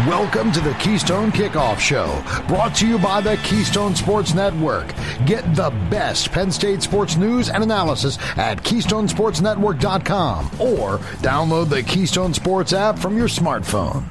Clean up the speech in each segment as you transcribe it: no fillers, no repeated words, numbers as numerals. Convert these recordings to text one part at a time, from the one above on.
Welcome to the Keystone Kickoff Show, brought to you by the Keystone Sports Network. Get the best Penn State sports news and analysis at KeystonesportsNetwork.com or download the Keystone Sports app from your smartphone.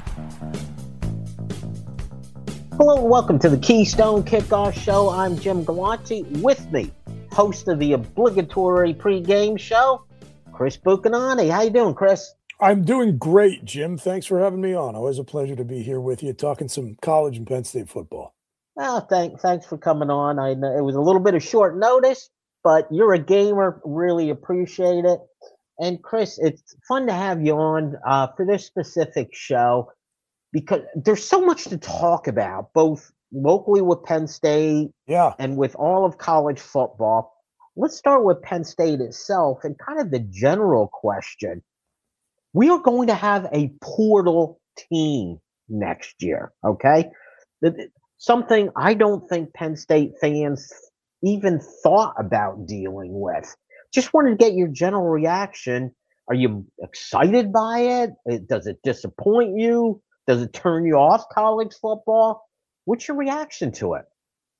Hello and welcome to the Keystone Kickoff Show. I'm Jim Galante. With me, host of the obligatory pregame show, Chris Buchanani. How you doing, Chris? I'm doing great, Jim. Thanks for having me on. Always a pleasure to be here with you, talking some college and Penn State football. Well, thanks for coming on. I know it was a little bit of short notice, but you're a gamer. Really appreciate it. And Chris, it's fun to have you on for this specific show because there's so much to talk about, both locally with Penn State and with all of college football. Let's start with Penn State itself and kind of the general question. We are going to have a portal team next year, okay? Something I don't think Penn State fans even thought about dealing with. Just wanted to get your general reaction. Are you excited by it? Does it disappoint you? Does it turn you off college football? What's your reaction to it?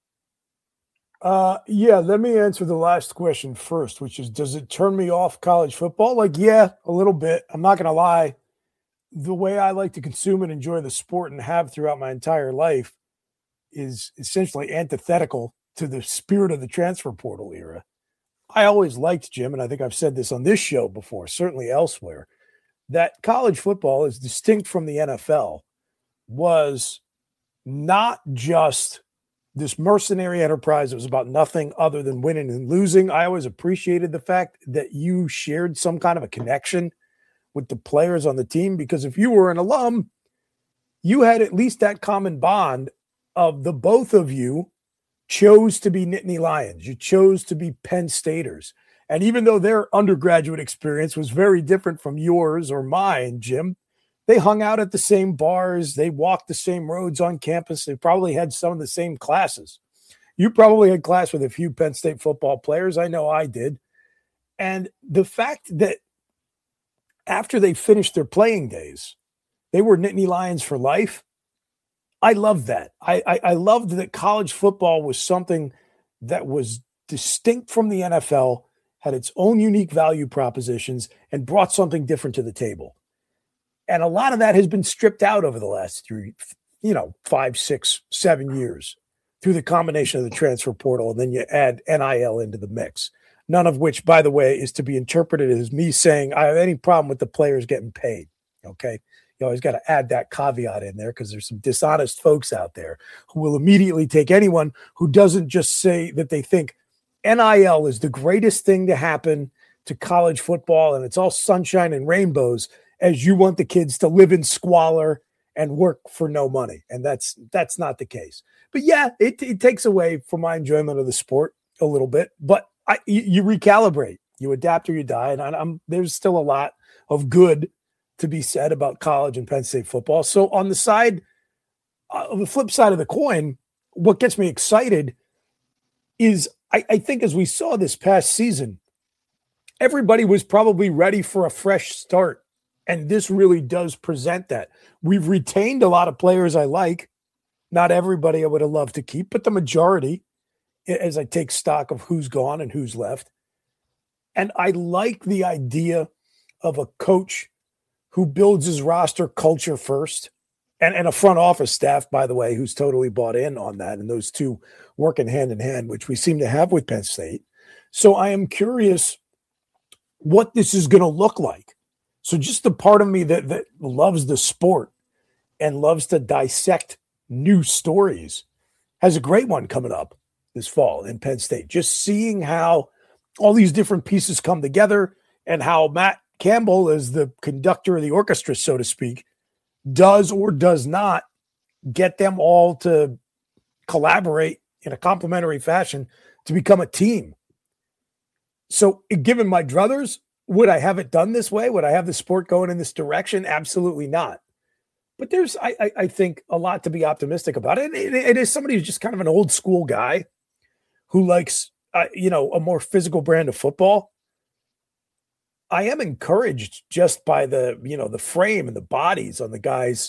Let me answer the last question first, which is, does it turn me off college football? A little bit. I'm not going to lie. The way I like to consume and enjoy the sport and have throughout my entire life is essentially antithetical to the spirit of the transfer portal era. I always liked, Jim, and I think I've said this on this show before, certainly elsewhere, that college football, is distinct from the NFL, was not just this mercenary enterprise that was about nothing other than winning and losing. I always appreciated the fact that you shared some kind of a connection with the players on the team, because if you were an alum, you had at least that common bond of the both of you chose to be Nittany Lions. You chose to be Penn Staters. And even though their undergraduate experience was very different from yours or mine, Jim, they hung out at the same bars. They walked the same roads on campus. They probably had some of the same classes. You probably had class with a few Penn State football players. I know I did. And the fact that after they finished their playing days, they were Nittany Lions for life, I loved that. I loved that college football was something that was distinct from the NFL, had its own unique value propositions, and brought something different to the table. And a lot of that has been stripped out over the last 5, 6, 7 years through the combination of the transfer portal. And then you add NIL into the mix. None of which, by the way, is to be interpreted as me saying I have any problem with the players getting paid. Okay. You always got to add that caveat in there because there's some dishonest folks out there who will immediately take anyone who doesn't just say that they think NIL is the greatest thing to happen to college football and it's all sunshine and rainbows, as you want the kids to live in squalor and work for no money. And that's not the case. But yeah, it takes away from my enjoyment of the sport a little bit, but you recalibrate, you adapt or you die. And there's still a lot of good to be said about college and Penn State football. So on the side, on the flip side of the coin, what gets me excited is I think as we saw this past season, everybody was probably ready for a fresh start. And this really does present that. We've retained a lot of players I like. Not everybody I would have loved to keep, but the majority, as I take stock of who's gone and who's left. And I like the idea of a coach who builds his roster culture first, and a front office staff, by the way, who's totally bought in on that, and those two working hand in hand, which we seem to have with Penn State. So I am curious what this is going to look like. So just the part of me that loves the sport and loves to dissect new stories has a great one coming up this fall in Penn State. Just seeing how all these different pieces come together and how Matt Campbell, as the conductor of the orchestra, so to speak, does or does not get them all to collaborate in a complementary fashion to become a team. So given my druthers, would I have it done this way? Would I have the sport going in this direction? Absolutely not. But there's, I think, a lot to be optimistic about. And it is somebody who's just kind of an old school guy who likes, a more physical brand of football. I am encouraged just by the frame and the bodies on the guys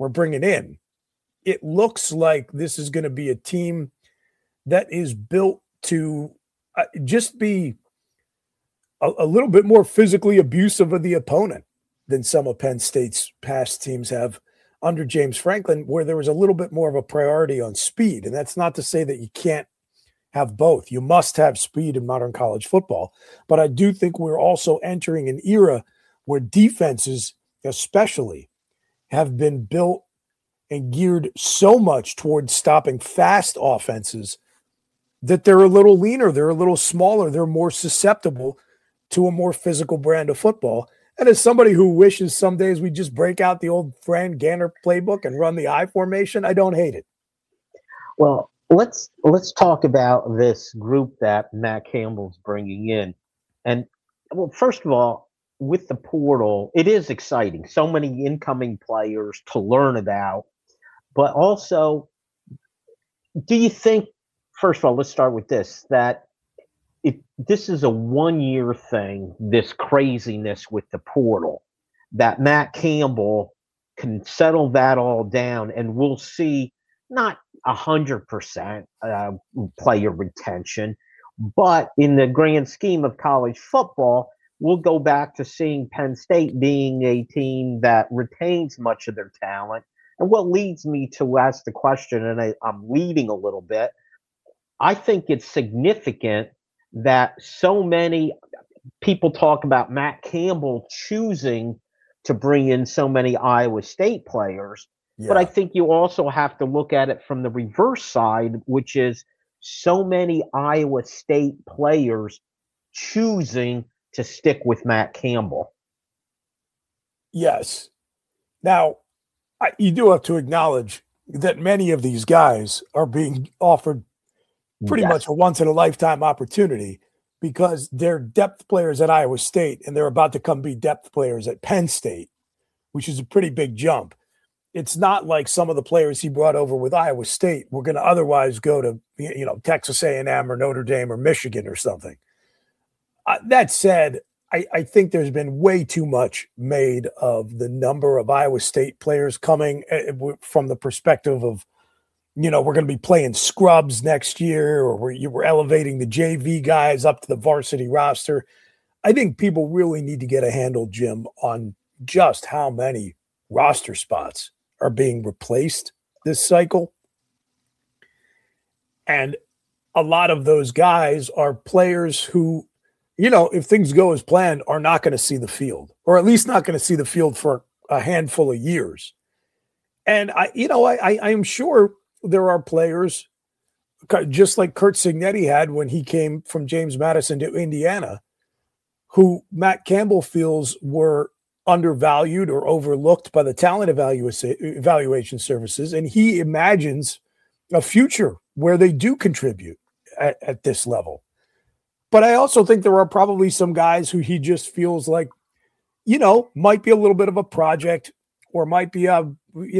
we're bringing in, it looks like this is going to be a team that is built to just be a little bit more physically abusive of the opponent than some of Penn State's past teams have under James Franklin, where there was a little bit more of a priority on speed. And that's not to say that you can't have both. You must have speed in modern college football. But I do think we're also entering an era where defenses, especially, have been built and geared so much towards stopping fast offenses that they're a little leaner, they're a little smaller, they're more susceptible to a more physical brand of football. And as somebody who wishes some days we just break out the old Fran Ganner playbook and run the I formation, I don't hate it. Well, let's talk about this group that Matt Campbell's bringing in. And well, first of all, with the portal, it is exciting. So many incoming players to learn about. But also, do you think, first of all, let's start with this, that if this is a one-year thing, this craziness with the portal, that Matt Campbell can settle that all down and we'll see not 100% player retention, but in the grand scheme of college football, we'll go back to seeing Penn State being a team that retains much of their talent. And what leads me to ask the question, and I'm leading a little bit, I think it's significant that so many people talk about Matt Campbell choosing to bring in so many Iowa State players. Yeah. But I think you also have to look at it from the reverse side, which is so many Iowa State players choosing to stick with Matt Campbell. Yes. Now, you do have to acknowledge that many of these guys are being offered pretty much a once-in-a-lifetime opportunity because they're depth players at Iowa State and they're about to come be depth players at Penn State, which is a pretty big jump. It's not like some of the players he brought over with Iowa State were going to otherwise go to, Texas A&M or Notre Dame or Michigan or something. That said, I think there's been way too much made of the number of Iowa State players coming from the perspective of, we're going to be playing scrubs next year, or we're elevating the JV guys up to the varsity roster. I think people really need to get a handle, Jim, on just how many roster spots are being replaced this cycle. And a lot of those guys are players who, if things go as planned, are not going to see the field, or at least not going to see the field for a handful of years. And I am sure there are players just like Curt Cignetti had when he came from James Madison to Indiana, who Matt Campbell feels were undervalued or overlooked by the talent evaluation services. And he imagines a future where they do contribute at this level. But I also think there are probably some guys who he just feels like, might be a little bit of a project or might be a,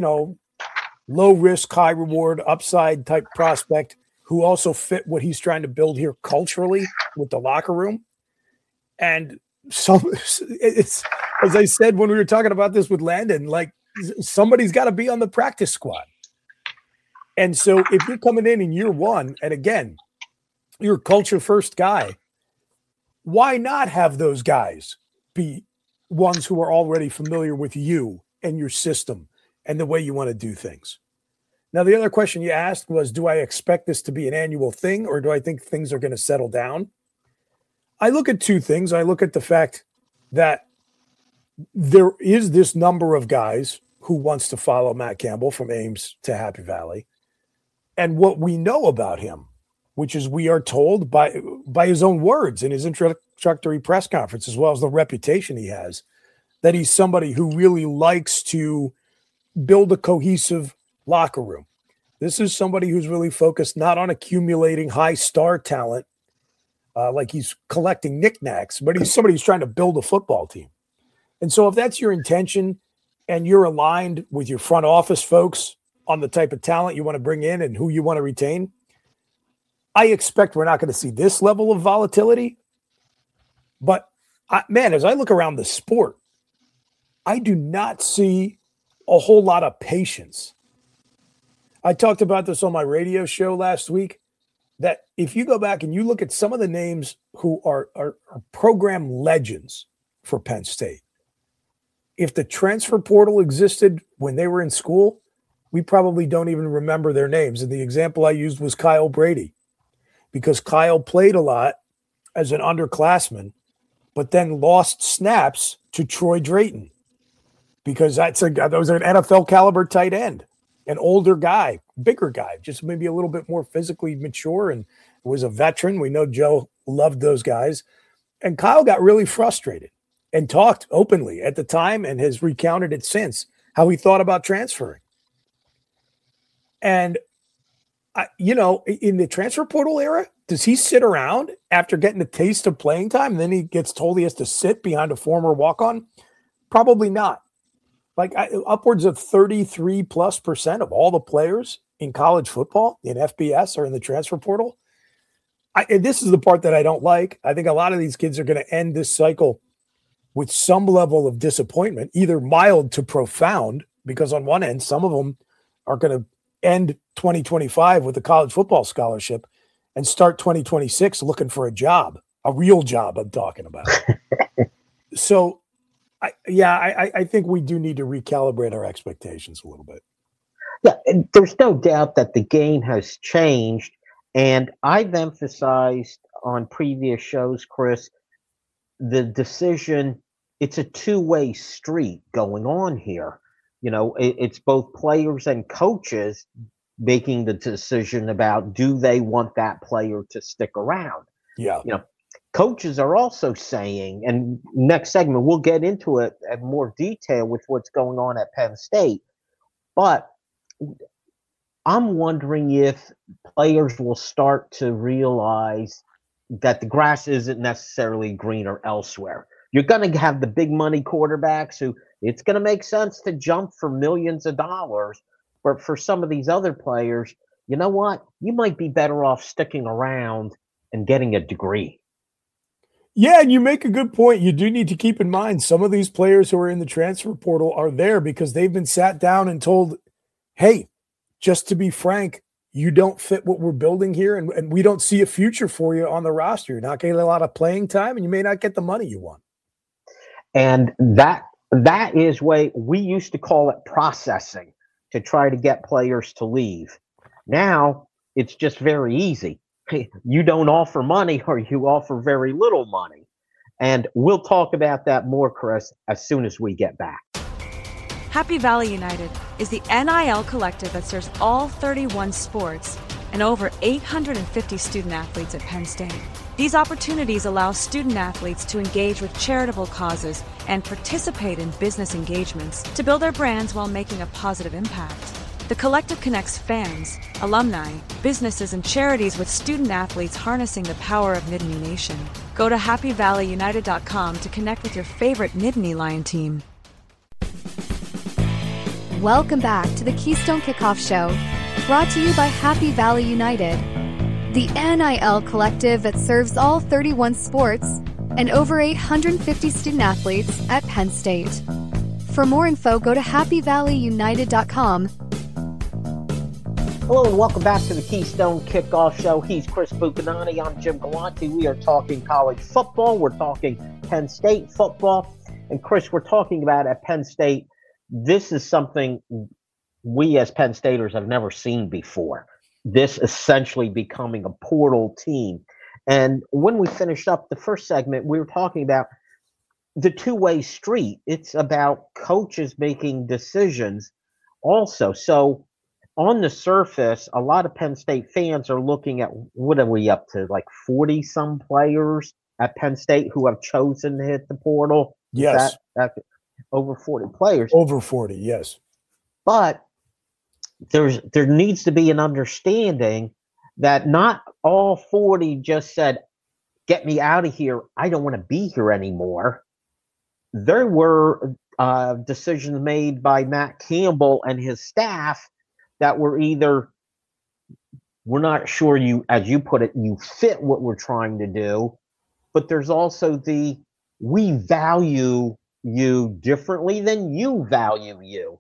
low risk, high reward, upside type prospect who also fit what he's trying to build here culturally with the locker room. And it's, as I said, when we were talking about this with Landon, like somebody's got to be on the practice squad. And so if you're coming in year one, and again, you're a culture first guy, why not have those guys be ones who are already familiar with you and your system and the way you want to do things? Now, the other question you asked was, do I expect this to be an annual thing, or do I think things are going to settle down? I look at two things. I look at the fact that there is this number of guys who wants to follow Matt Campbell from Ames to Happy Valley. And what we know about him, which is we are told by his own words in his introductory press conference, as well as the reputation he has, that he's somebody who really likes to build a cohesive locker room. This is somebody who's really focused not on accumulating high star talent, like he's collecting knickknacks, but he's somebody who's trying to build a football team. And so if that's your intention and you're aligned with your front office folks on the type of talent you want to bring in and who you want to retain, I expect we're not going to see this level of volatility. But, as I look around the sport, I do not see a whole lot of patience. I talked about this on my radio show last week, that if you go back and you look at some of the names who are program legends for Penn State, if the transfer portal existed when they were in school, we probably don't even remember their names. And the example I used was Kyle Brady, because Kyle played a lot as an underclassman, but then lost snaps to Troy Drayton, because that was an NFL caliber tight end, an older guy, bigger guy, just maybe a little bit more physically mature, and was a veteran. We know Joe loved those guys. And Kyle got really frustrated and talked openly at the time, and has recounted it since, how he thought about transferring. And, in the transfer portal era, does he sit around after getting a taste of playing time, and then he gets told he has to sit behind a former walk-on? Probably not. Like upwards of 33+% of all the players in college football in FBS are in the transfer portal. And this is the part that I don't like. I think a lot of these kids are going to end this cycle with some level of disappointment, either mild to profound, because on one end, some of them are going to end 2025 with a college football scholarship and start 2026 looking for a job, a real job I'm talking about. So, I think we do need to recalibrate our expectations a little bit. Yeah, and there's no doubt that the game has changed. And I've emphasized on previous shows, Chris, the decision, it's a two-way street going on here. It's both players and coaches making the decision about, do they want that player to stick around? Yeah. Coaches are also saying, and next segment, we'll get into it in more detail with what's going on at Penn State, but I'm wondering if players will start to realize that the grass isn't necessarily greener elsewhere. You're going to have the big money quarterbacks who it's going to make sense to jump for millions of dollars. But for some of these other players, you know what? You might be better off sticking around and getting a degree. Yeah, and you make a good point. You do need to keep in mind some of these players who are in the transfer portal are there because they've been sat down and told, hey, just to be frank, you don't fit what we're building here, and we don't see a future for you on the roster. You're not getting a lot of playing time, and you may not get the money you want. And that is way we used to call it processing, to try to get players to leave. Now it's just very easy. You don't offer money, or you offer very little money. And we'll talk about that more, Chris, as soon as we get back. Happy Valley United is the NIL collective that serves all 31 sports and over 850 student athletes at Penn State. These opportunities allow student athletes to engage with charitable causes and participate in business engagements to build their brands while making a positive impact. The collective connects fans, alumni, businesses, and charities with student athletes harnessing the power of Nittany Nation. Go to happyvalleyunited.com to connect with your favorite Nittany Lion team. Welcome back to the Keystone Kickoff Show, brought to you by Happy Valley United, the NIL collective that serves all 31 sports and over 850 student athletes at Penn State. For more info, go to happyvalleyunited.com. Hello and welcome back to the Keystone Kickoff Show. He's Chris Bucanani. I'm Jim Galante. We are talking college football. We're talking Penn State football. And Chris, we're talking about at Penn State, this is something we as Penn Staters have never seen before. This essentially becoming a portal team. And when we finished up the first segment, we were talking about the two-way street. It's about coaches making decisions also. So on the surface, a lot of Penn State fans are looking at, what are we up to, like 40-some players at Penn State who have chosen to hit the portal? Yes. That over 40 players. Over 40, yes. But there needs to be an understanding that not all 40 just said, get me out of here, I don't want to be here anymore. There were decisions made by Matt Campbell and his staff that were either, we're not sure you, as you put it, you fit what we're trying to do, but there's also we value you differently than you value you.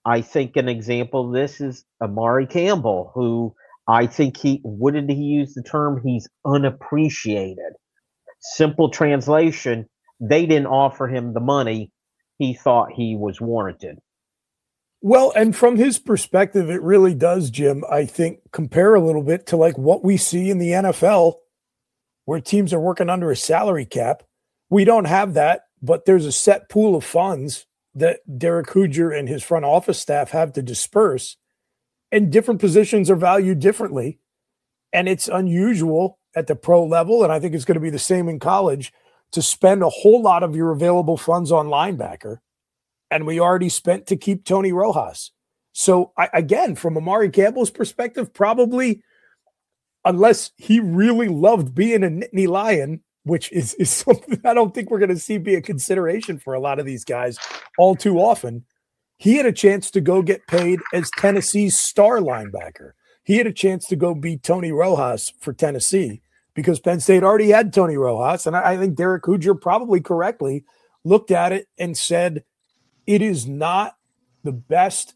I think an example of this is Amari Campbell, who I think what did he use the term? He's unappreciated. Simple translation, they didn't offer him the money he thought he was warranted. Well, and from his perspective, it really does, Jim, I think, compare a little bit to like what we see in the NFL, where teams are working under a salary cap. We don't have that, but there's a set pool of funds that Derek Hooger and his front office staff have to disperse, and different positions are valued differently. And it's unusual at the pro level, and I think it's going to be the same in college, to spend a whole lot of your available funds on linebacker. And we already spent to keep Tony Rojas. So again, from Amari Campbell's perspective, probably, unless he really loved being a Nittany Lion, which is something I don't think we're going to see be a consideration for a lot of these guys all too often, he had a chance to go get paid as Tennessee's star linebacker. He had a chance to go beat Tony Rojas for Tennessee because Penn State already had Tony Rojas. And I think Derek Hooger probably correctly looked at it and said, it is not the best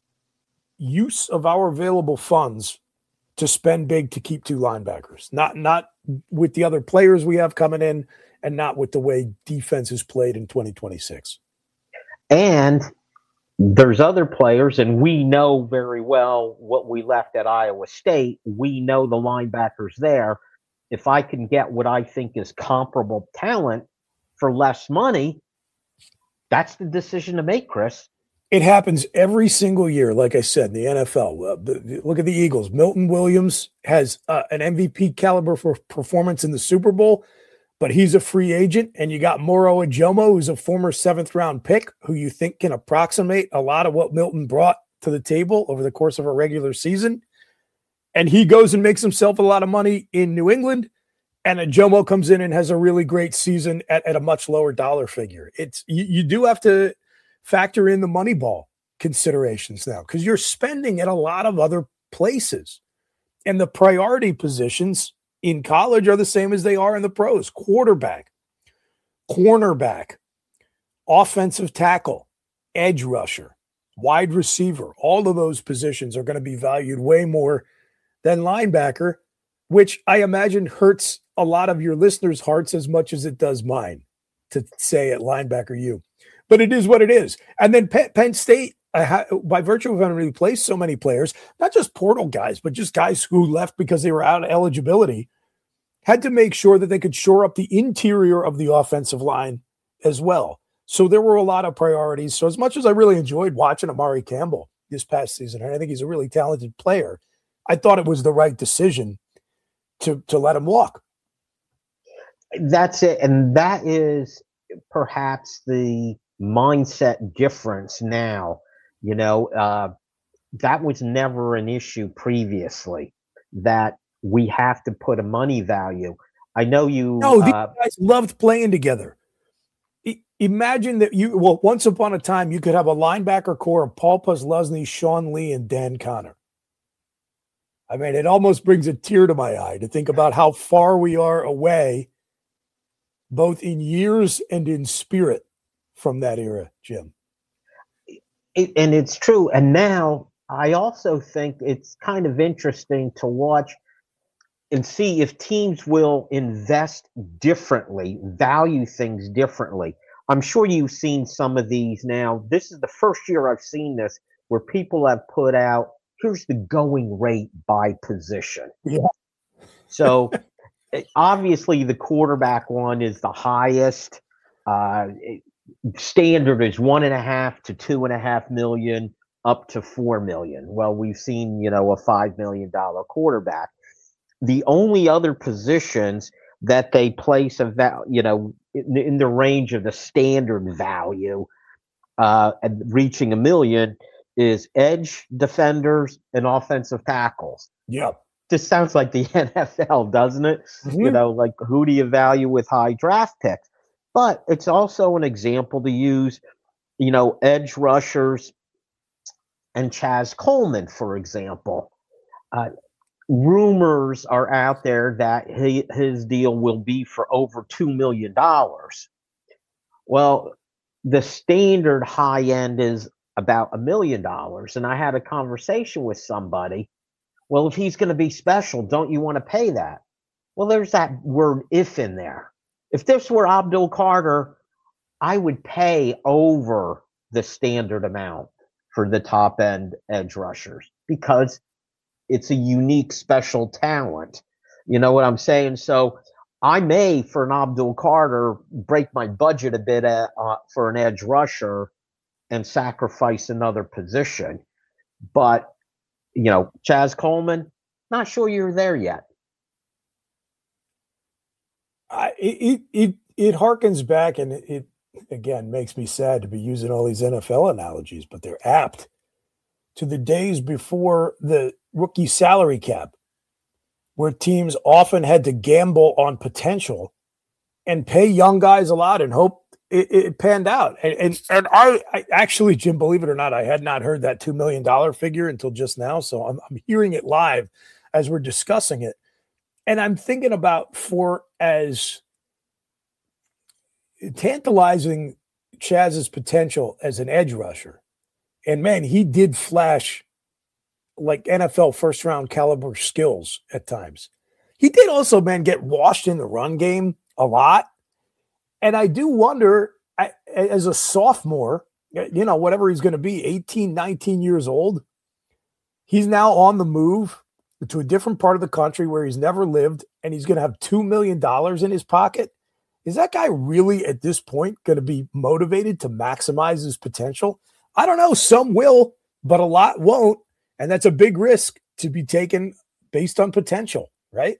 use of our available funds to spend big to keep two linebackers. Not with the other players we have coming in, and not with the way defense is played in 2026. And there's other players, and we know very well what we left at Iowa State. We know the linebackers there. If I can get what I think is comparable talent for less money, that's the decision to make, Chris. It happens every single year, like I said, in the NFL. Look at the Eagles. Milton Williams has an MVP caliber for performance in the Super Bowl, but he's a free agent. And you got Moro Ajomo, who's a former 7th-round pick, who you think can approximate a lot of what Milton brought to the table over the course of a regular season. And he goes and makes himself a lot of money in New England. And Ajomo comes in and has a really great season at a much lower dollar figure. You do have to factor in the money ball considerations now, because you're spending at a lot of other places. And the priority positions in college are the same as they are in the pros: quarterback, cornerback, offensive tackle, edge rusher, wide receiver. All of those positions are going to be valued way more than linebacker, which I imagine hurts a lot of your listeners' hearts as much as it does mine to say at linebacker U. But it is what it is. And then Penn State, by virtue of having replaced so many players, not just portal guys, but just guys who left because they were out of eligibility, had to make sure that they could shore up the interior of the offensive line as well. So there were a lot of priorities. So as much as I really enjoyed watching Amari Campbell this past season, and I think he's a really talented player, I thought it was the right decision to let him walk. That's it. And that is perhaps the mindset difference now. That was never an issue previously, that we have to put a money value. I know you. No, these guys loved playing together. Imagine that once upon a time, you could have a linebacker core of Paul Posluszny, Sean Lee, and Dan Connor. I mean, it almost brings a tear to my eye to think about how far we are away, both in years and in spirit, from that era, Jim. And it's true. And now I also think it's kind of interesting to watch and see if teams will invest differently, value things differently. I'm sure you've seen some of these now. This is the first year I've seen this where people have put out, here's the going rate by position. Yeah. So obviously the quarterback one is the highest. Standard is 1.5 to 2.5 million, up to 4 million. Well, we've seen, a $5 million quarterback. The only other positions that they place in the range of the standard value, and reaching $1 million, is edge defenders and offensive tackles. Yeah. This sounds like the NFL, doesn't it? Mm-hmm. Like, who do you value with high draft picks? But it's also an example to use, edge rushers and Chaz Coleman, for example. Rumors are out there that his deal will be for over $2 million. Well, the standard high end is about $1 million. And I had a conversation with somebody. Well, if he's going to be special, don't you want to pay that? Well, there's that word if in there. If this were Abdul Carter, I would pay over the standard amount for the top end edge rushers because it's a unique, special talent. You know what I'm saying? So I may, for an Abdul Carter, break my budget a bit for an edge rusher and sacrifice another position. But, Chaz Coleman, not sure you're there yet. It harkens back, and it again makes me sad to be using all these NFL analogies, but they're apt to the days before the rookie salary cap, where teams often had to gamble on potential and pay young guys a lot and hope it panned out. And I actually, Jim, believe it or not, I had not heard that $2 million figure until just now. So I'm hearing it live as we're discussing it. And I'm thinking about, for as tantalizing Chaz's potential as an edge rusher, and man, he did flash like NFL first round caliber skills at times. He did also, man, get washed in the run game a lot. And I do wonder, as a sophomore, whatever he's going to be, 18, 19 years old, he's now on the move to a different part of the country where he's never lived, and he's going to have $2 million in his pocket. Is that guy really at this point going to be motivated to maximize his potential? I don't know. Some will, but a lot won't. And that's a big risk to be taken based on potential, right?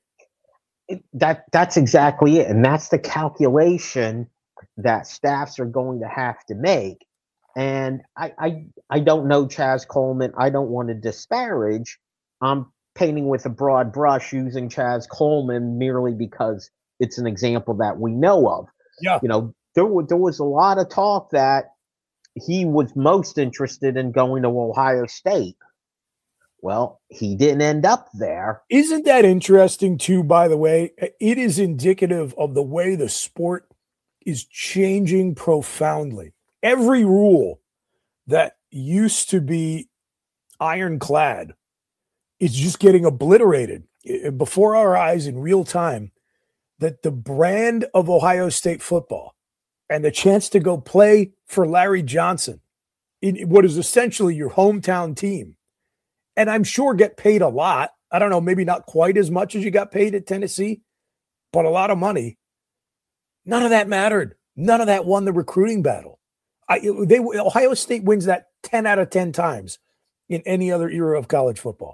That's exactly it. And that's the calculation that staffs are going to have to make. And I don't know Chaz Coleman. I don't want to disparage. I'm painting with a broad brush using Chaz Coleman merely because it's an example that we know of. Yeah. There was a lot of talk that he was most interested in going to Ohio State. Well, he didn't end up there. Isn't that interesting too, by the way? It is indicative of the way the sport is changing profoundly. Every rule that used to be ironclad is just getting obliterated before our eyes in real time. That the brand of Ohio State football and the chance to go play for Larry Johnson in what is essentially your hometown team, and I'm sure get paid a lot. I don't know, maybe not quite as much as you got paid at Tennessee, but a lot of money. None of that mattered. None of that won the recruiting battle. Ohio State wins that 10 out of 10 times in any other era of college football.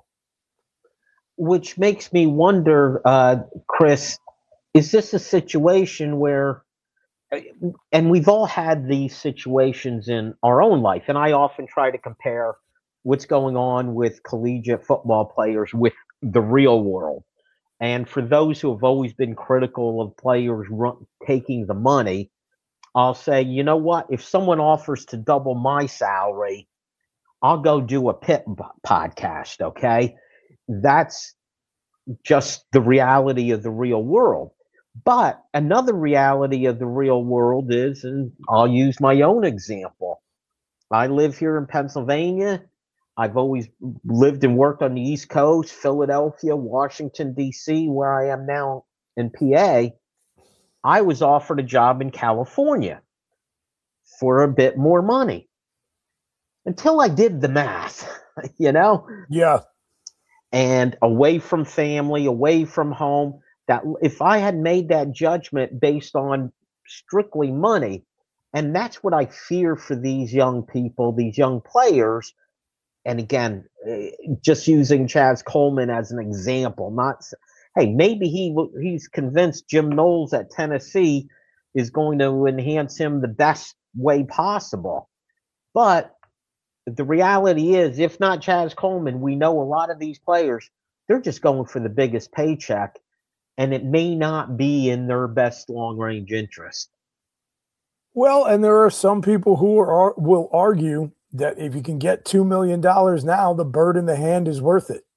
Which makes me wonder, Chris, is this a situation where, and we've all had these situations in our own life, and I often try to compare what's going on with collegiate football players with the real world. And for those who have always been critical of players taking the money, I'll say, you know what? If someone offers to double my salary, I'll go do a Pitt podcast, okay? That's just the reality of the real world. But another reality of the real world is, and I'll use my own example. I live here in Pennsylvania. I've always lived and worked on the East Coast, Philadelphia, Washington, D.C., where I am now in PA. I was offered a job in California for a bit more money until I did the math, Yeah. And away from family, away from home, that if I had made that judgment based on strictly money, and that's what I fear for these young people, these young players. And again, just using Chaz Coleman as an example, hey, maybe he's convinced Jim Knowles at Tennessee is going to enhance him the best way possible. But the reality is, if not Chaz Coleman, we know a lot of these players, they're just going for the biggest paycheck, and it may not be in their best long-range interest. Well, and there are some people who will argue that if you can get $2 million now, the bird in the hand is worth it.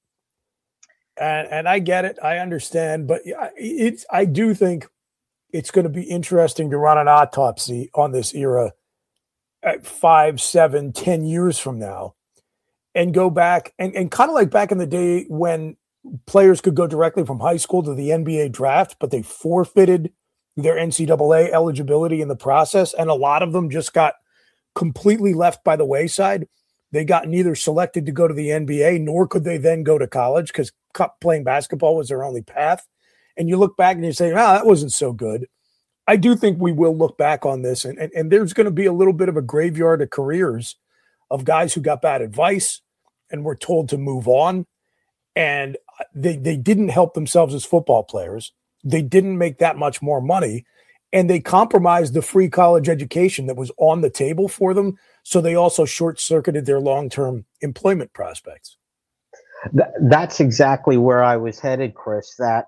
And I get it. I understand. But I do think it's going to be interesting to run an autopsy on this era at 5, 7, 10 years from now and go back and kind of like back in the day when players could go directly from high school to the NBA draft, but they forfeited their NCAA eligibility in the process. And a lot of them just got completely left by the wayside. They got neither selected to go to the NBA, nor could they then go to college because playing basketball was their only path. And you look back and you say, that wasn't so good. I do think we will look back on this, and there's going to be a little bit of a graveyard of careers of guys who got bad advice and were told to move on. And they didn't help themselves as football players. They didn't make that much more money. And they compromised the free college education that was on the table for them. So they also short-circuited their long-term employment prospects. That's exactly where I was headed, Chris, that,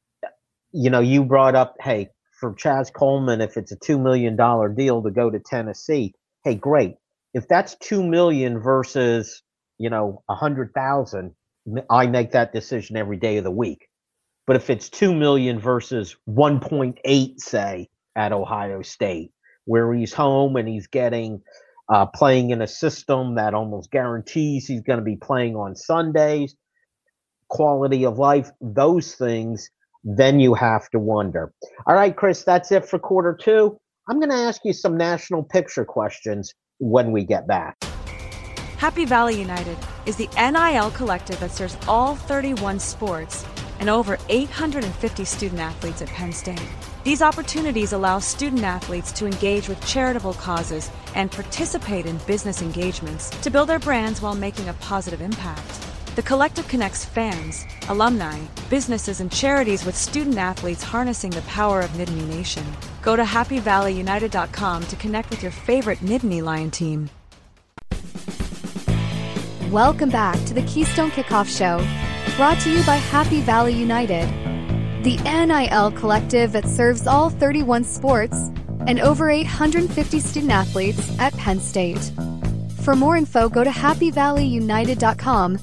you brought up, hey, for Chaz Coleman, if it's a $2 million deal to go to Tennessee, hey, great. If that's $2 million versus, 100,000, I make that decision every day of the week. But if it's $2 million versus 1.8, say, at Ohio State, where he's home and he's getting playing in a system that almost guarantees he's going to be playing on Sundays, quality of life, those things, then you have to wonder. All right, Chris, that's it for quarter two. I'm going to ask you some national picture questions when we get back. Happy Valley United is the NIL collective that serves all 31 sports and over 850 student athletes at Penn State. These opportunities allow student athletes to engage with charitable causes and participate in business engagements to build their brands while making a positive impact. The collective connects fans, alumni, businesses, and charities with student athletes harnessing the power of Nittany Nation. Go to happyvalleyunited.com to connect with your favorite Nittany Lion team. Welcome back to the Keystone Kickoff Show, brought to you by Happy Valley United, the NIL collective that serves all 31 sports and over 850 student athletes at Penn State. For more info, go to happyvalleyunited.com.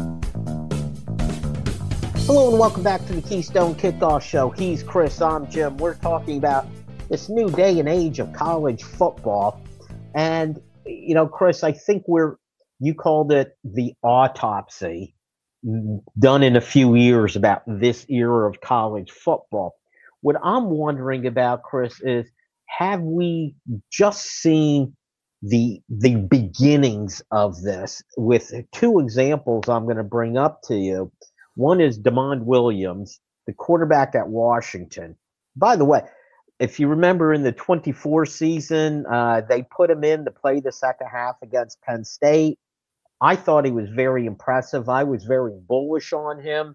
Hello and welcome back to the Keystone Kickoff Show. He's Chris, I'm Jim. We're talking about this new day and age of college football. And, Chris, I think you called it the autopsy done in a few years about this era of college football. What I'm wondering about, Chris, is have we just seen the beginnings of this with two examples I'm going to bring up to you. One is DeMond Williams, the quarterback at Washington. By the way, if you remember in the 24 season, they put him in to play the second half against Penn State. I thought he was very impressive. I was very bullish on him.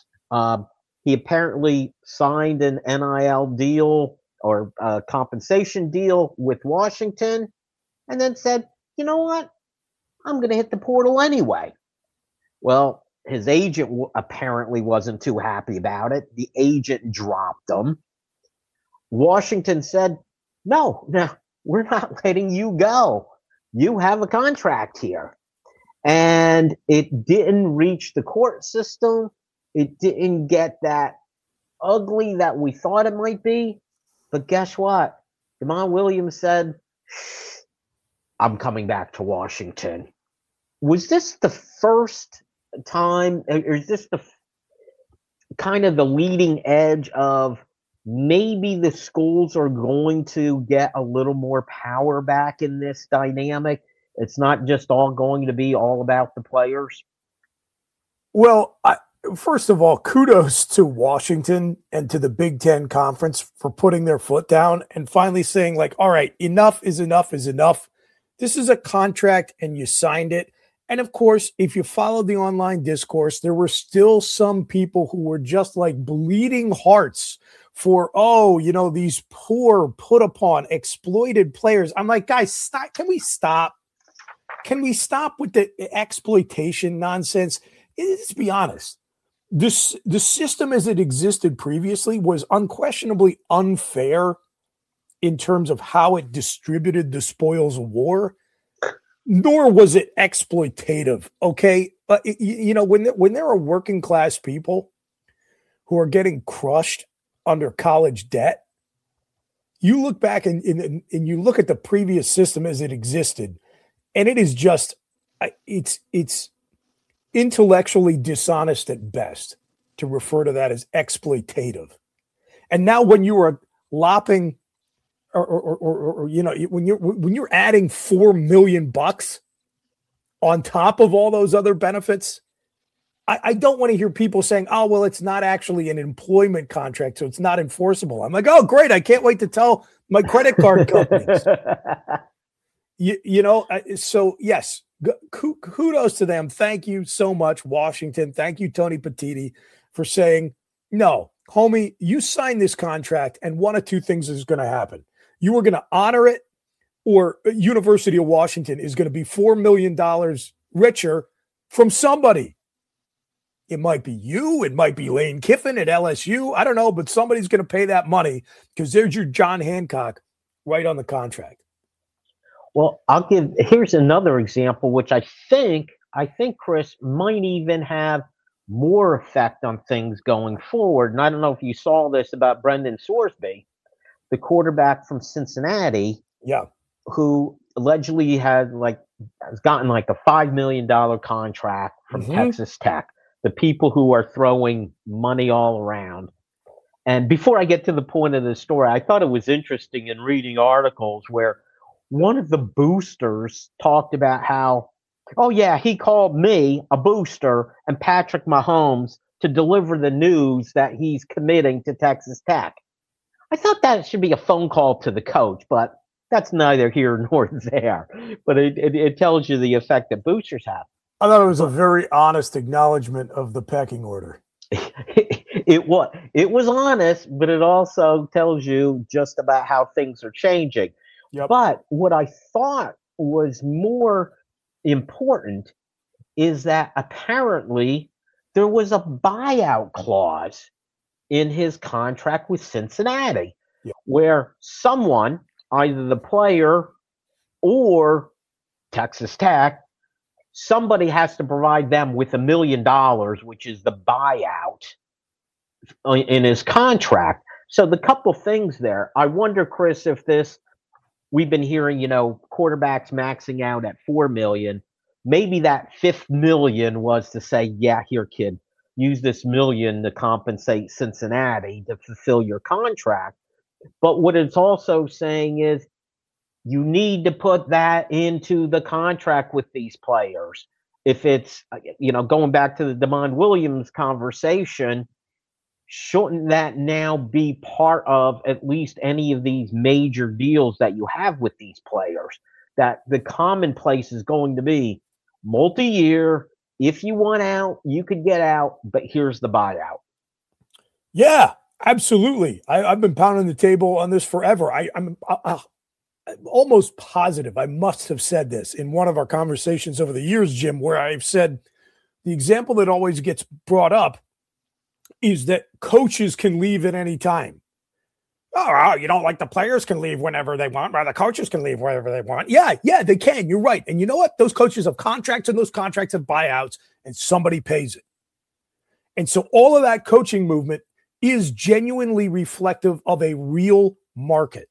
He apparently signed an NIL deal or a compensation deal with Washington and then said, you know what? I'm going to hit the portal anyway. Well, his agent apparently wasn't too happy about it. The agent dropped him. Washington said, no, we're not letting you go. You have a contract here. And it didn't reach the court system. It didn't get that ugly that we thought it might be. But guess what? DeMond Williams said, I'm coming back to Washington. Was this the first time, or is this the kind of the leading edge of maybe the schools are going to get a little more power back in this dynamic? It's not just all going to be all about the players. Well, first of all, kudos to Washington and to the Big Ten Conference for putting their foot down and finally saying, like, all right, enough is enough is enough. This is a contract and you signed it. And of course, if you followed the online discourse, there were still some people who were just like bleeding hearts for, these poor, put upon, exploited players. I'm like, guys, stop. Can we stop? Can we stop with the exploitation nonsense? Let's be honest. The system as it existed previously was unquestionably unfair in terms of how it distributed the spoils of war, nor was it exploitative, okay? When there are working class people who are getting crushed under college debt, you look back and you look at the previous system as it existed, and it is just it's intellectually dishonest at best to refer to that as exploitative. And now when you are lopping or when you're adding $4 million on top of all those other benefits, I don't want to hear people saying, oh, well, it's not actually an employment contract, so it's not enforceable. I'm like, oh, great. I can't wait to tell my credit card companies. So yes, kudos to them. Thank you so much, Washington. Thank you, Tony Petitti, for saying, no, homie, you signed this contract, and one of two things is going to happen. You are going to honor it, or University of Washington is going to be $4 million richer from somebody. It might be you. It might be Lane Kiffin at LSU. I don't know, but somebody's going to pay that money because there's your John Hancock right on the contract. Well, here's another example, which I think, Chris, might even have more effect on things going forward. And I don't know if you saw this about Brendan Sorsby, the quarterback from Cincinnati. Yeah. Who allegedly has gotten a $5 million contract from Texas Tech. The people who are throwing money all around. And before I get to the point of the story, I thought it was interesting in reading articles where one of the boosters talked about how, oh yeah, he called me, a booster, and Patrick Mahomes to deliver the news that he's committing to Texas Tech. I thought that should be a phone call to the coach, but that's neither here nor there. But it tells you the effect that boosters have. I thought it was a very honest acknowledgement of the pecking order. It was honest, but it also tells you just about how things are changing. Yep. But what I thought was more important is that apparently there was a buyout clause in his contract with Cincinnati, where someone, either the player or Texas Tech, somebody has to provide them with $1 million, which is the buyout in his contract. So the couple things there, I wonder, Chris, if we've been hearing, quarterbacks maxing out at $4 million. Maybe that $5 million was to say, yeah, here, kid, use this $1 million to compensate Cincinnati to fulfill your contract. But what it's also saying is, you need to put that into the contract with these players. If it's, going back to the Damon Williams conversation, shouldn't that now be part of at least any of these major deals that you have with these players? That the commonplace is going to be multi-year. If you want out, you could get out, but here's the buyout. Yeah, absolutely. I've been pounding the table on this forever. I'm almost positive I must have said this in one of our conversations over the years, Jim, where I've said the example that always gets brought up is that coaches can leave at any time. Oh, you don't like the players can leave whenever they want, or the coaches can leave wherever they want. Yeah, they can. You're right. And you know what? Those coaches have contracts, and those contracts have buyouts, and somebody pays it. And so all of that coaching movement is genuinely reflective of a real market.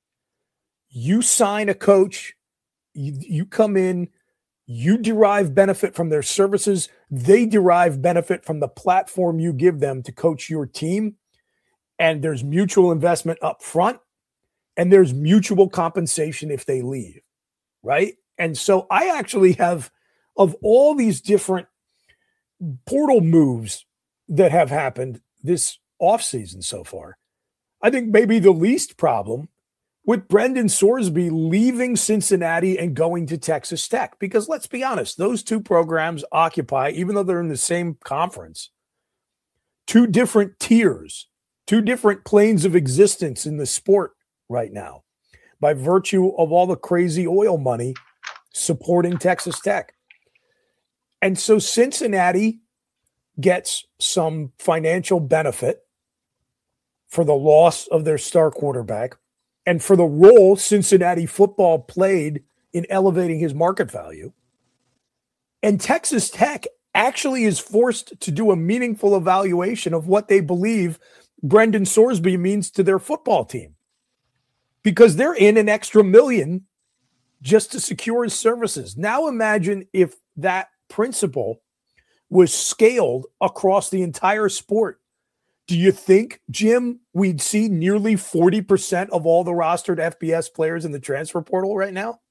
You sign a coach, you come in, you derive benefit from their services. They derive benefit from the platform you give them to coach your team. And there's mutual investment up front, and there's mutual compensation if they leave, right? And so I actually have, of all these different portal moves that have happened this offseason so far, I think maybe the least problem with Brendan Sorsby leaving Cincinnati and going to Texas Tech. Because let's be honest, those two programs occupy, even though they're in the same conference, two different tiers, two different planes of existence in the sport right now, by virtue of all the crazy oil money supporting Texas Tech. And so Cincinnati gets some financial benefit for the loss of their star quarterback and for the role Cincinnati football played in elevating his market value. And Texas Tech actually is forced to do a meaningful evaluation of what they believe Brendan Sorsby means to their football team. because they're in an extra $1 million just to secure his services. Now imagine if that principle was scaled across the entire sport. Do you think, Jim, we'd see nearly 40% of all the rostered FBS players in the transfer portal right now?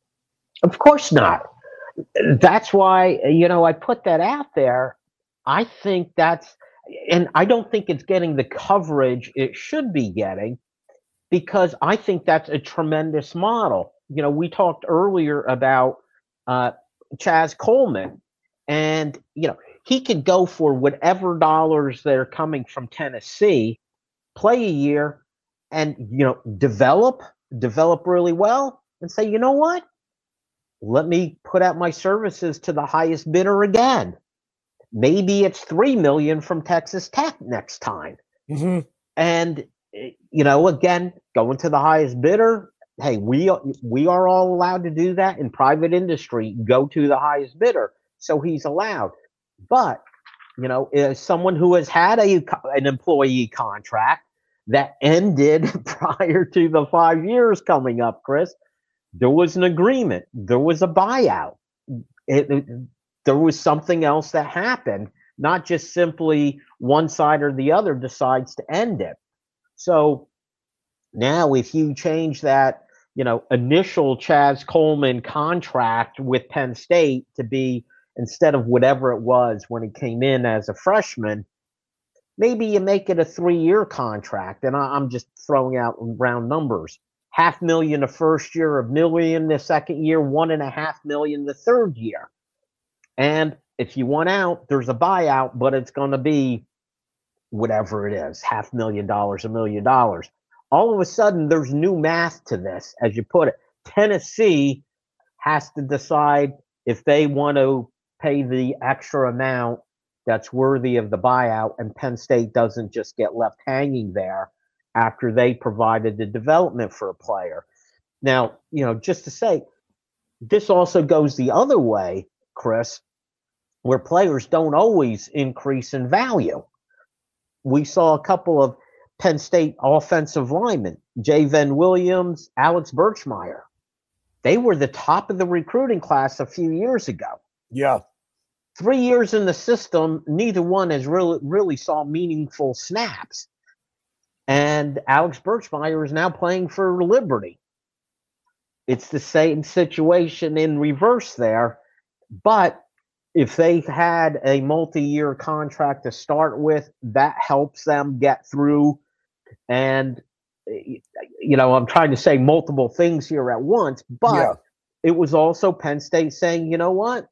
Of course not. That's why, I put that out there. I think and I don't think it's getting the coverage it should be getting, because I think that's a tremendous model. We talked earlier about Chaz Coleman, and, he could go for whatever dollars that are coming from Tennessee, play a year, and, develop really well, and say, you know what? Let me put out my services to the highest bidder again. Maybe it's $3 million from Texas Tech next time. Mm-hmm. And, again, going to the highest bidder. Hey, we are all allowed to do that in private industry. Go to the highest bidder. So he's allowed. But, as someone who has had an employee contract that ended prior to the 5 years coming up, Chris, there was an agreement. There was a buyout. There was something else that happened, not just simply one side or the other decides to end it. So now if you change that, initial Chaz Coleman contract with Penn State to be, instead of whatever it was when he came in as a freshman, maybe you make it a 3-year contract. And I'm just throwing out round numbers. $500,000 the first year, $1 million the second year, $1.5 million the third year. And if you want out, there's a buyout, but it's going to be whatever it is, $500,000, $1 million. All of a sudden, there's new math to this, as you put it. Tennessee has to decide if they want to pay the extra amount that's worthy of the buyout, and Penn State doesn't just get left hanging there after they provided the development for a player. Now, just to say, this also goes the other way, Chris, where players don't always increase in value. We saw a couple of Penn State offensive linemen, Javen Williams, Alex Birchmeier. They were the top of the recruiting class a few years ago. Yeah. 3 years in the system, neither one has really saw meaningful snaps. And Alex Birchmeier is now playing for Liberty. It's the same situation in reverse there. But if they had a multi-year contract to start with, that helps them get through. And, I'm trying to say multiple things here at once, but It was also Penn State saying, you know what?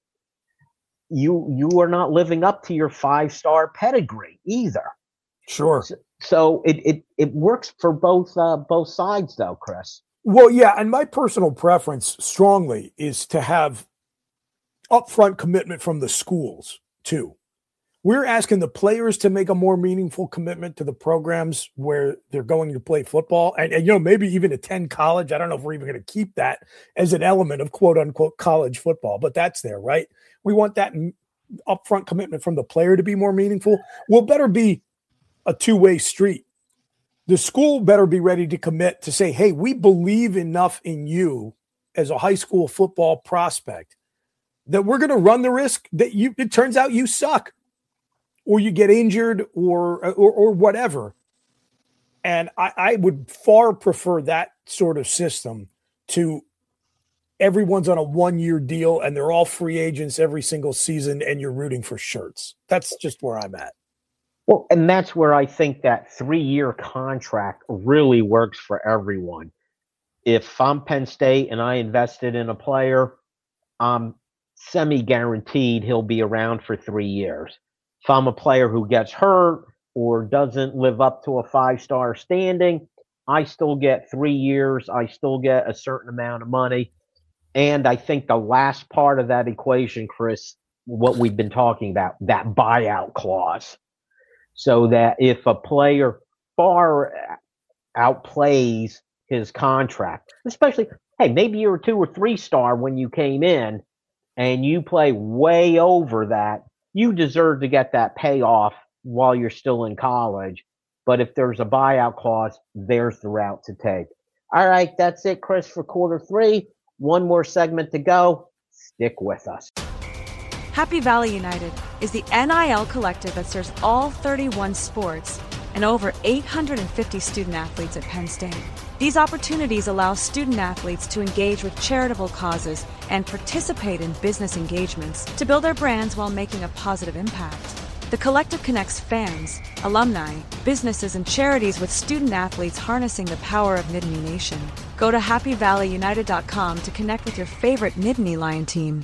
You are not living up to your 5-star pedigree either. Sure. So it works for both sides, though, Chris. Well, yeah, and my personal preference strongly is to have upfront commitment from the schools too. We're asking the players to make a more meaningful commitment to the programs where they're going to play football, and maybe even attend college. I don't know if we're even going to keep that as an element of quote unquote college football, but that's there, right? We want that upfront commitment from the player to be more meaningful. Well, better be a two-way street. The school better be ready to commit to say, hey, we believe enough in you as a high school football prospect that we're going to run the risk that it turns out you suck or you get injured or whatever. And I would far prefer that sort of system to everyone's on a 1-year deal and they're all free agents every single season and you're rooting for shirts. That's just where I'm at. Well, and that's where I think that 3-year contract really works for everyone. If I'm Penn State and I invested in a player, I'm semi-guaranteed he'll be around for 3 years. If I'm a player who gets hurt or doesn't live up to a 5-star standing, I still get 3 years. I still get a certain amount of money. And I think the last part of that equation, Chris, what we've been talking about, that buyout clause. So that if a player far outplays his contract, especially, hey, maybe you're a 2 or 3-star when you came in and you play way over that, you deserve to get that payoff while you're still in college. But if there's a buyout clause, there's the route to take. All right, that's it, Chris, for quarter three. One more segment to go. Stick with us. Happy Valley United is the NIL collective that serves all 31 sports and over 850 student athletes at Penn State. These opportunities allow student athletes to engage with charitable causes and participate in business engagements to build their brands while making a positive impact. The collective connects fans, alumni, businesses, and charities with student athletes harnessing the power of Nittany Nation. Go to happyvalleyunited.com to connect with your favorite Nittany Lion team.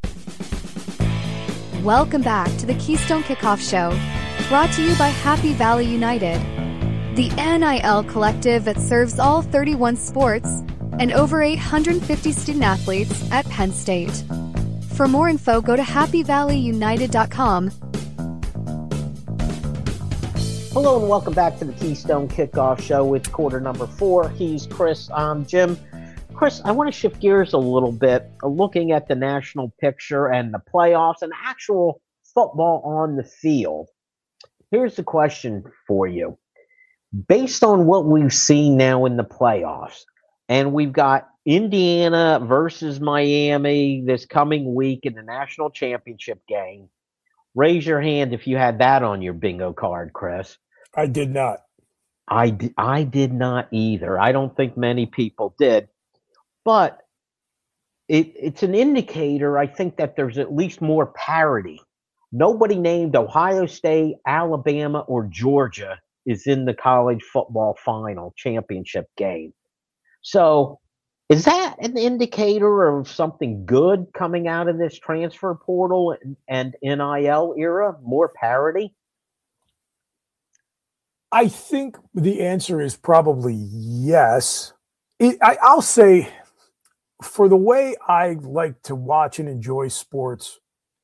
Welcome back to the Keystone Kickoff Show, brought to you by Happy Valley United, the NIL collective that serves all 31 sports and over 850 student athletes at Penn State. For more info, go to happyvalleyunited.com. Hello and welcome back to the Keystone Kickoff Show with quarter number 4. He's Chris. I'm Jim. Chris, I want to shift gears a little bit, looking at the national picture and the playoffs and actual football on the field. Here's the question for you. Based on what we've seen now in the playoffs, and we've got Indiana versus Miami this coming week in the national championship game. Raise your hand if you had that on your bingo card, Chris. I did not. I did not either. I don't think many people did. But it's an indicator, I think, that there's at least more parity. Nobody named Ohio State, Alabama, or Georgia is in the college football final championship game. So is that an indicator of something good coming out of this transfer portal and NIL era, more parity? I think the answer is probably yes. I'll say, for the way I like to watch and enjoy sports,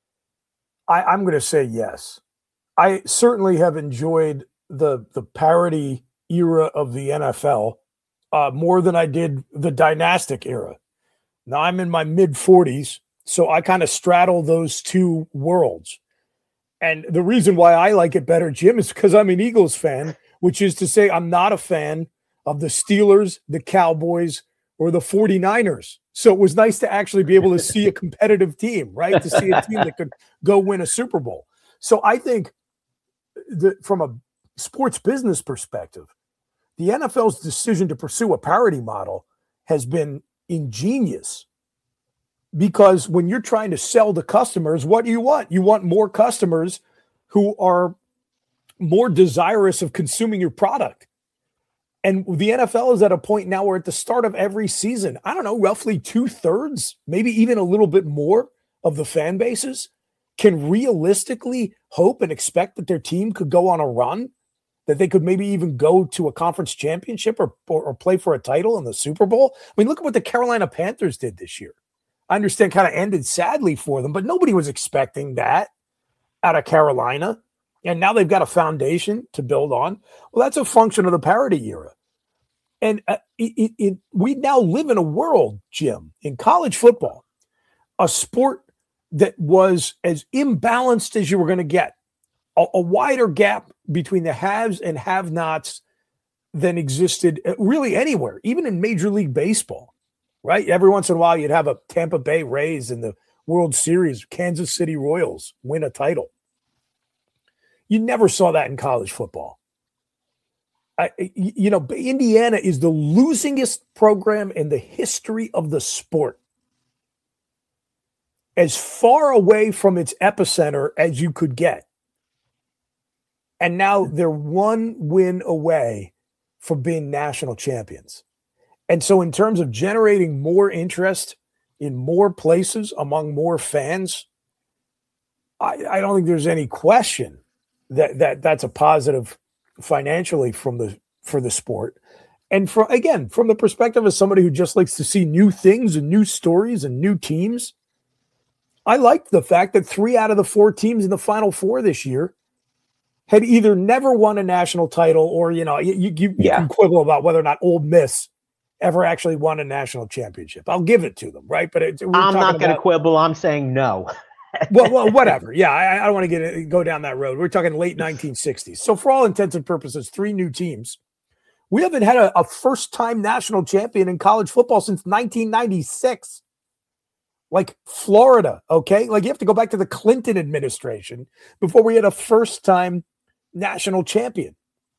I'm going to say yes. I certainly have enjoyed the parity era of the NFL more than I did the dynastic era. Now, I'm in my mid-40s, so I kind of straddle those two worlds. And the reason why I like it better, Jim, is because I'm an Eagles fan, which is to say I'm not a fan of the Steelers, the Cowboys, or the 49ers. So it was nice to actually be able to see a competitive team, right? To see a team that could go win a Super Bowl. So I think from a sports business perspective, the NFL's decision to pursue a parity model has been ingenious. Because when you're trying to sell to customers, what do you want? You want more customers who are more desirous of consuming your product. And the NFL is at a point now where at the start of every season, I don't know, roughly 2/3, maybe even a little bit more of the fan bases can realistically hope and expect that their team could go on a run, that they could maybe even go to a conference championship or play for a title in the Super Bowl. I mean, look at what the Carolina Panthers did this year. I understand kind of ended sadly for them, but nobody was expecting that out of Carolina. And now they've got a foundation to build on. Well, that's a function of the parity era. And we now live in a world, Jim, in college football, a sport that was as imbalanced as you were going to get, a wider gap between the haves and have-nots than existed really anywhere, even in Major League Baseball, right? Every once in a while, you'd have a Tampa Bay Rays in the World Series, Kansas City Royals win a title. You never saw that in college football. Indiana is the losingest program in the history of the sport. As far away from its epicenter as you could get. And now they're one win away from being national champions. And so in terms of generating more interest in more places among more fans, I don't think there's any question that's a positive financially for the sport. And from the perspective of somebody who just likes to see new things and new stories and new teams, I liked the fact that 3 out of the 4 teams in the Final Four this year had either never won a national title or, you can quibble about whether or not Ole Miss ever actually won a national championship. I'll give it to them, right? But I'm not going to quibble. I'm saying no. well, whatever. Yeah, I don't want to go down that road. We're talking late 1960s. So for all intents and purposes, 3 new teams We haven't had a first-time national champion in college football since 1996. Like Florida, okay? Like you have to go back to the Clinton administration before we had a first-time national champion.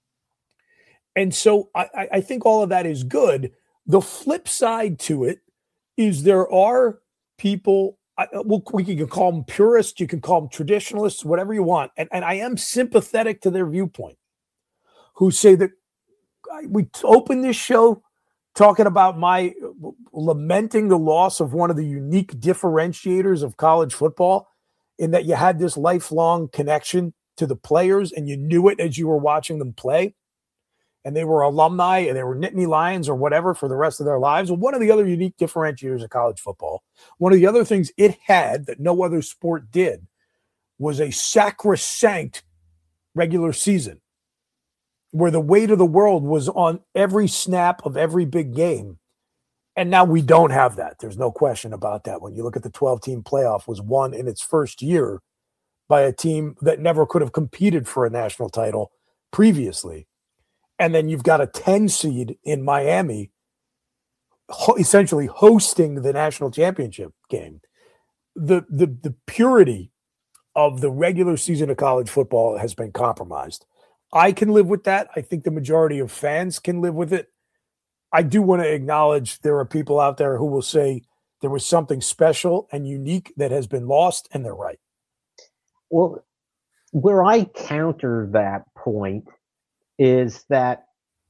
And so I think all of that is good. The flip side to it is there are people, we can call them purists, you can call them traditionalists, whatever you want. And I am sympathetic to their viewpoint, who say that we opened this show talking about my lamenting the loss of one of the unique differentiators of college football, in that you had this lifelong connection to the players and you knew it as you were watching them play. And they were alumni and they were Nittany Lions or whatever for the rest of their lives. Well, one of the other unique differentiators of college football, one of the other things it had that no other sport did, was a sacrosanct regular season where the weight of the world was on every snap of every big game. And now we don't have that. There's no question about that. When you look at the 12-team playoff, was won in its first year by a team that never could have competed for a national title previously. And then you've got a 10 seed in Miami essentially hosting the national championship game. The purity of the regular season of college football has been compromised. I can live with that. I think the majority of fans can live with it. I do want to acknowledge there are people out there who will say there was something special and unique that has been lost, and they're right. Well, where I counter that point is that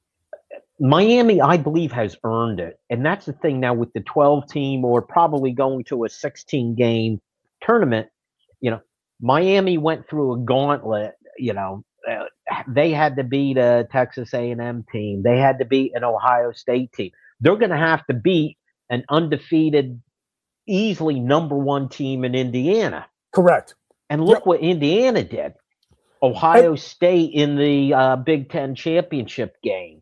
Miami, I believe, has earned it. And that's the thing now with the 12-team or probably going to a 16-game tournament. Miami went through a gauntlet. They had to beat a Texas A&M team. They had to beat an Ohio State team. They're going to have to beat an undefeated, easily number one team in Indiana. Correct. And look what Indiana did. Ohio State in the Big Ten championship game,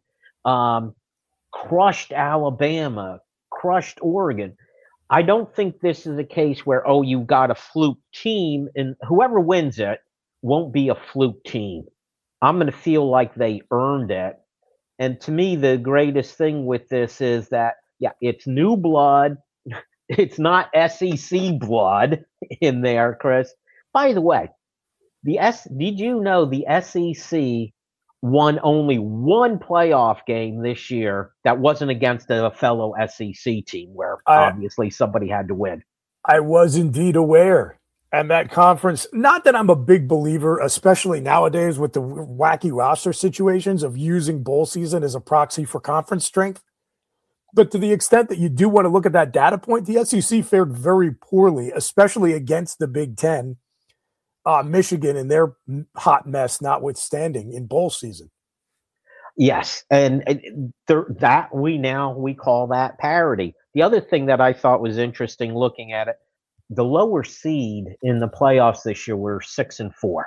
crushed Alabama, crushed Oregon. I don't think this is a case where, you've got a fluke team, and whoever wins it won't be a fluke team. I'm going to feel like they earned it. And to me, the greatest thing with this is that, it's new blood. It's not SEC blood in there, Chris. By the way, did you know the SEC won only one playoff game this year that wasn't against a fellow SEC team, where obviously somebody had to win? I was indeed aware. And that conference, not that I'm a big believer, especially nowadays with the wacky roster situations of using bowl season as a proxy for conference strength. But to the extent that you do want to look at that data point, the SEC fared very poorly, especially against the Big Ten. Michigan and their hot mess notwithstanding in bowl season. Yes, and we call that parity. The other thing that I thought was interesting looking at it, the lower seed in the playoffs this year were 6 and 4.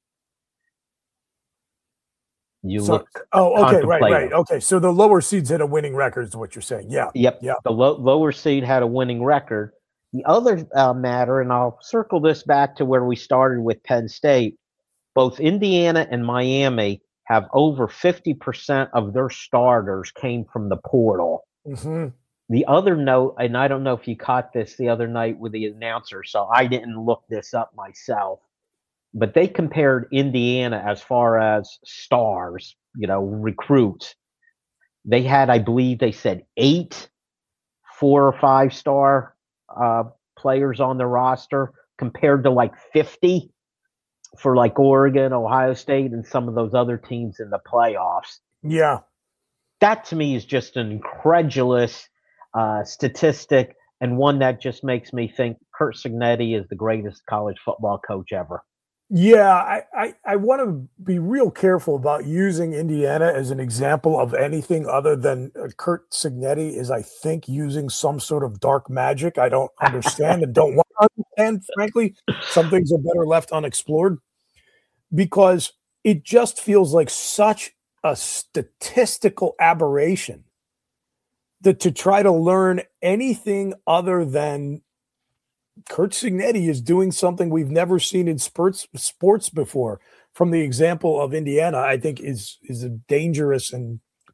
Right. Okay, so the lower seeds had a winning record is what you're saying. Yeah. Yep. Yeah. The lower seed had a winning record. The other matter, and I'll circle this back to where we started with Penn State, both Indiana and Miami have over 50% of their starters came from the portal. Mm-hmm. The other note, and I don't know if you caught this the other night with the announcer, so I didn't look this up myself, but they compared Indiana as far as stars, recruits. They had, I believe they said 8 4 or 5 star players on the roster compared to like 50 for like Oregon, Ohio State, and some of those other teams in the playoffs. Yeah. That to me is just an incredulous statistic, and one that just makes me think Curt Cignetti is the greatest college football coach ever. Yeah, I want to be real careful about using Indiana as an example of anything other than Curt Cignetti is, I think, using some sort of dark magic I don't understand and don't want to understand, frankly. Some things are better left unexplored because it just feels like such a statistical aberration that to try to learn anything other than Curt Cignetti is doing something we've never seen in sports before. From the example of Indiana, I think is a dangerous and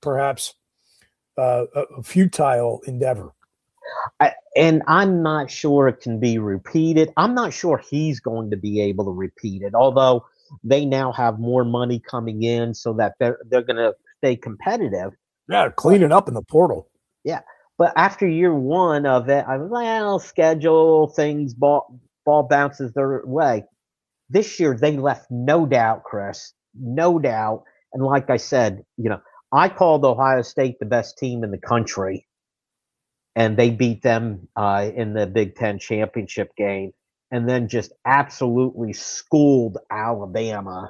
perhaps a futile endeavor. And I'm not sure it can be repeated. I'm not sure he's going to be able to repeat it, although they now have more money coming in so that they're going to stay competitive. Yeah, cleaning up in the portal. Yeah, but after year one of it, I was like, well, schedule things, ball bounces their way. This year, they left no doubt, Chris, no doubt. And like I said, I called Ohio State the best team in the country, and they beat them in the Big Ten championship game, and then just absolutely schooled Alabama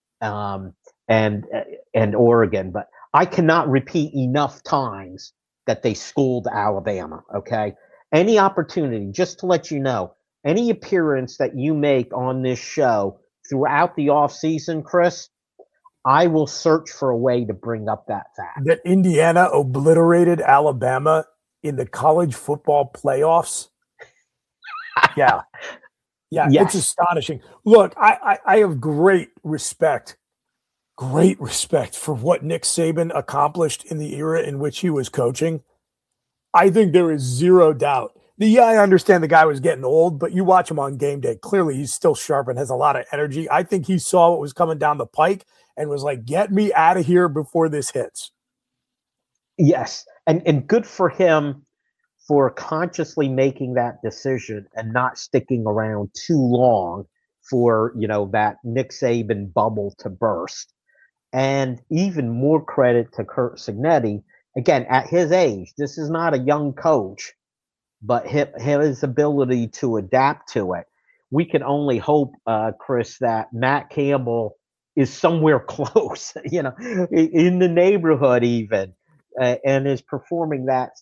and Oregon. But I cannot repeat enough times that they schooled Alabama, okay? Any opportunity, just to let you know, any appearance that you make on this show throughout the offseason, Chris, I will search for a way to bring up that fact. That Indiana obliterated Alabama in the college football playoffs? Yeah. Yeah, yes. It's astonishing. Look, I have great respect for what Nick Saban accomplished in the era in which he was coaching. I think there is zero doubt. I understand the guy was getting old, but you watch him on game day. Clearly, he's still sharp and has a lot of energy. I think he saw what was coming down the pike and was like, get me out of here before this hits. Yes, and good for him for consciously making that decision and not sticking around too long for, that Nick Saban bubble to burst. And even more credit to Curt Cignetti. Again, at his age, this is not a young coach, but his ability to adapt to it. We can only hope, Chris, that Matt Campbell is somewhere close, in the neighborhood even, and is performing that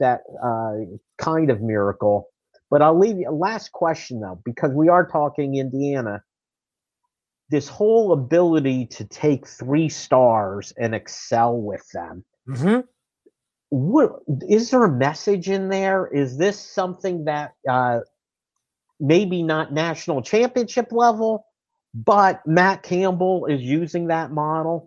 kind of miracle. But I'll leave you a last question, though, because we are talking Indiana. This whole ability to take 3 stars and excel with them. Mm-hmm. Is there a message in there? Is this something that maybe not national championship level, but Matt Campbell is using that model?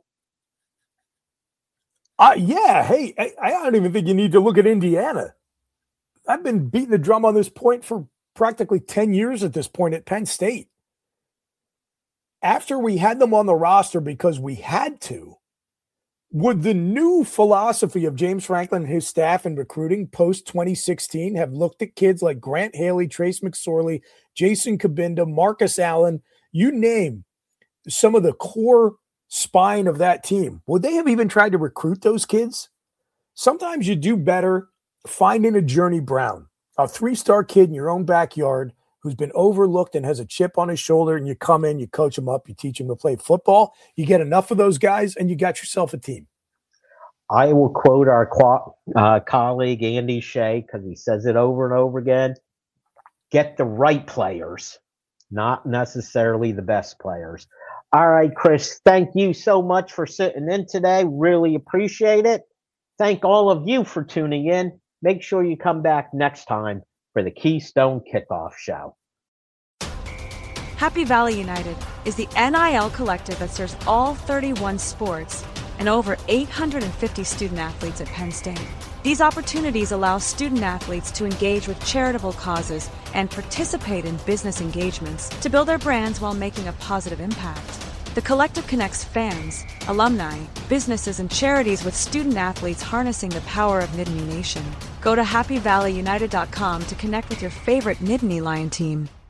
Yeah. Hey, I don't even think you need to look at Indiana. I've been beating the drum on this point for practically 10 years at this point at Penn State. After we had them on the roster because we had to, would the new philosophy of James Franklin and his staff in recruiting post-2016 have looked at kids like Grant Haley, Trace McSorley, Jason Kabinda, Marcus Allen, you name some of the core spine of that team? Would they have even tried to recruit those kids? Sometimes you do better finding a Journey Brown, a 3-star kid in your own backyard who's been overlooked and has a chip on his shoulder, and you come in, you coach him up, you teach him to play football. You get enough of those guys, and you got yourself a team. I will quote our colleague Andy Shea, because he says it over and over again. Get the right players, not necessarily the best players. All right, Chris, thank you so much for sitting in today. Really appreciate it. Thank all of you for tuning in. Make sure you come back next time for the Keystone Kickoff Show. Happy Valley United is the NIL collective that serves all 31 sports and over 850 student athletes at Penn State. These opportunities allow student athletes to engage with charitable causes and participate in business engagements to build their brands while making a positive impact. The collective connects fans, alumni, businesses, and charities with student athletes harnessing the power of Nittany Nation. Go to happyvalleyunited.com to connect with your favorite Nittany Lion team.